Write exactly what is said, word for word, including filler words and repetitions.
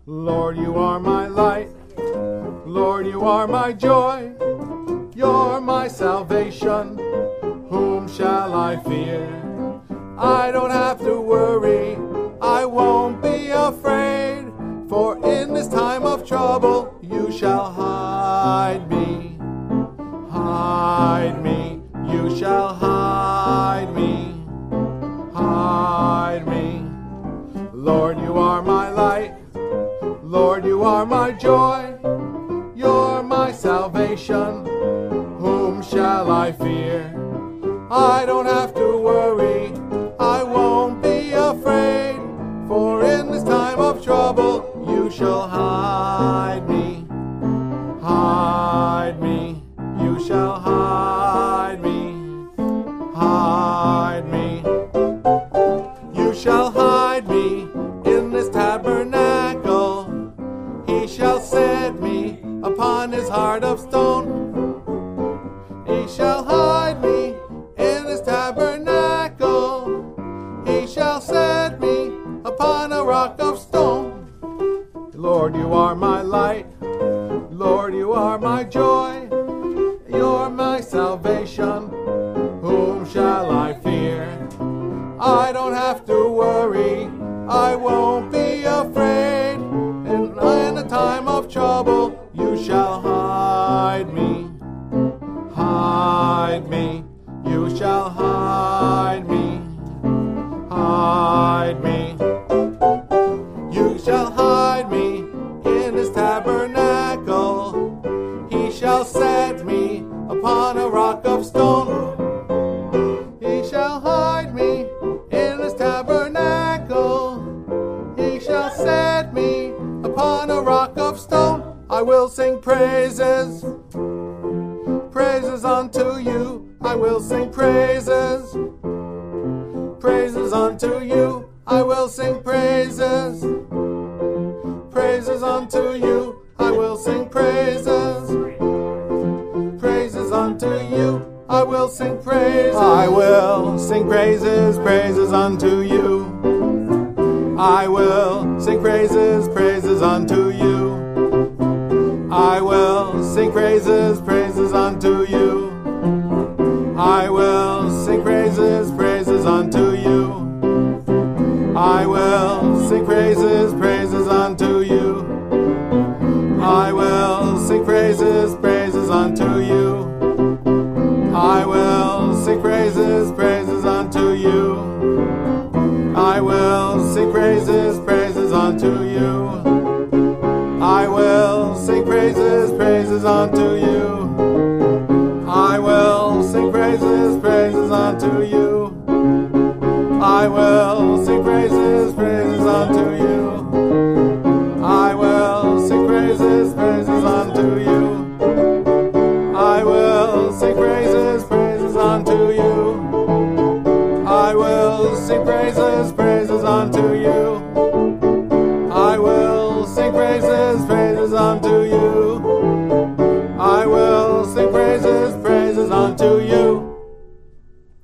Lord, you are my light. Lord, you are my joy. You're my salvation. Whom shall I fear? I don't have to worry. I won't be afraid. For in this time of trouble, you shall hide me. Hide me. You shall hide me. Hide me. Lord, you are my light. Lord, you are my joy. You're my salvation. Whom shall I fear? I don't have to worry. I won't be afraid. For in this time of trouble, you shall hide me. Hide me. You shall hide me. Hide me. You shall hide me in this tabernacle. He shall set me upon his heart of stone. He shall hide me in his tabernacle. He shall set me upon a rock of stone. Lord, you are my light. Lord, you are my joy. You're my salvation. Whom shall I fear? I don't have to worry. I won't be afraid. And in a time of trouble, you shall hide me. Hide me. You shall hide me. Hide me. You shall hide me in his tabernacle. He shall set me upon a rock of stone. He shall hide me in his tabernacle. He shall set me upon a rock of stone. I will sing praises, praises unto you. I will sing praises, praises unto you. I will sing praises, praises unto you. I will sing praises, praises unto you. I will sing praises. I will sing praises, praises unto you. I will sing praises, praises unto you. I will sing praises, praises unto you. I will sing praises, praises unto you. I will sing praises, praises unto you. I will sing praises, praises unto you. I will sing praises, praises unto you. I will sing praises, praises unto you. I will sing praises, praises unto you. I will sing praises, praises unto you. I will sing praises, praises unto you. I will sing praises, praises unto you. I will sing praises, praises unto you. I will sing praises, praises